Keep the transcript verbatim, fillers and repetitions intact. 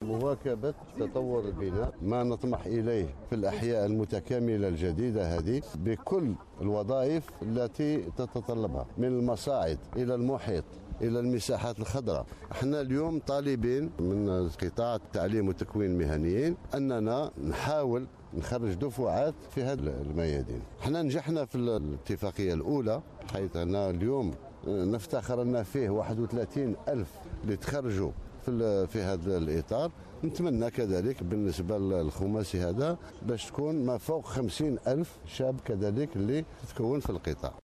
مواكبة تطور البناء، ما نطمح إليه في الأحياء المتكاملة الجديدة هذه بكل الوظائف التي تتطلبها، من المصاعد إلى المحيط إلى المساحات الخضراء. احنا اليوم طالبين من قطاع التعليم والتكوين المهنيين أننا نحاول نخرج دفعات في هذه الميادين. احنا نجحنا في الاتفاقية الأولى، حيث أن اليوم نفتخر أن فيه واحد وثلاثين ألف اللي تخرجوا في في هذا الإطار. نتمنى كذلك بالنسبة للخماسي هذا باش تكون ما فوق خمسين ألف شاب كذلك اللي تتكون في القطاع.